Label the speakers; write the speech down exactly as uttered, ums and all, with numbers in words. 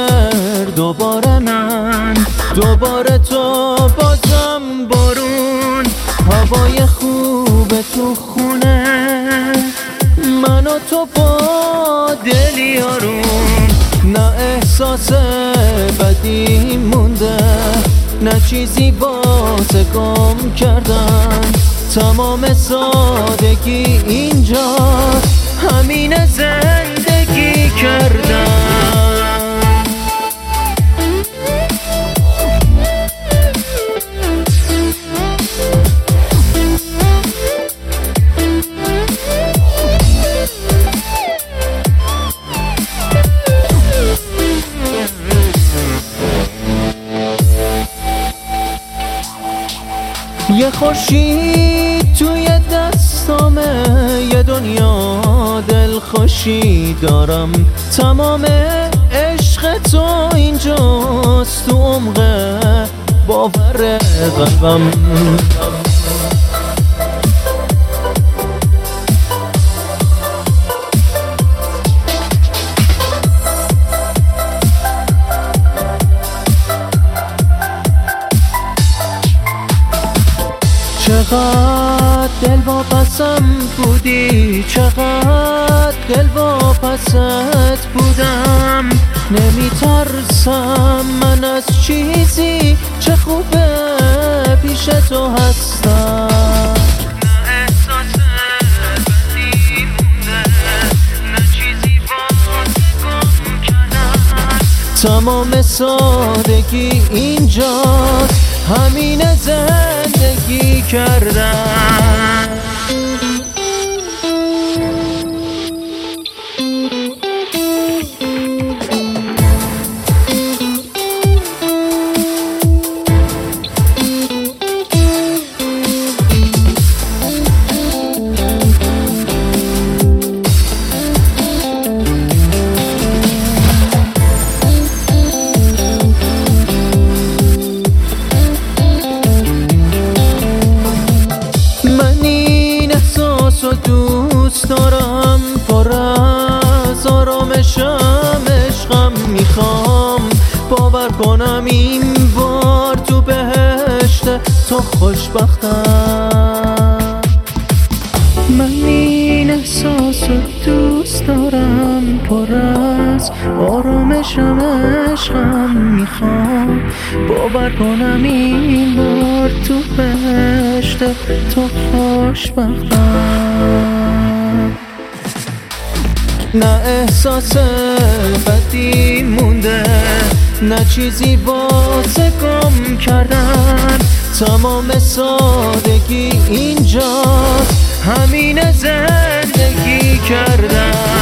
Speaker 1: دوباره من، دوباره تو، بازم بارون، هوای خوب تو خونه، من و تو با دلی آروم. نه احساس بدی مونده، نه چیزی واسه گم کردن، تمام سادگی اینجا همین زندگی کردن. یه خورشید توی دستامه، یه دنیا دلخوشی دارم، تمام عشق تو اینجاست تو عمق باور قلبم. چقدر دل واپسم بودی، چقدر دل واپست بودم، نمیترسم من از چیزی، چه خوبه پیش تو هستم. نه احساس بدی مونده، نه چیزی واسه گم کردن، تمام سادگی اینجاست همین زندگی کردن. دوست دارم، پر از آرامشم، عشقم میخوام، باور کنم این بار تو بهشت تو خوشبختم. من این احساس رو دوست دارم، پر از آرامشم، عشقم میخوام، باور کنم این بار تو بهشت تو خوشبختم. نه احساس بدی مونده، نه چیزی واسه گم کردن، تمام سادگی اینجاست همین زندگی کردن.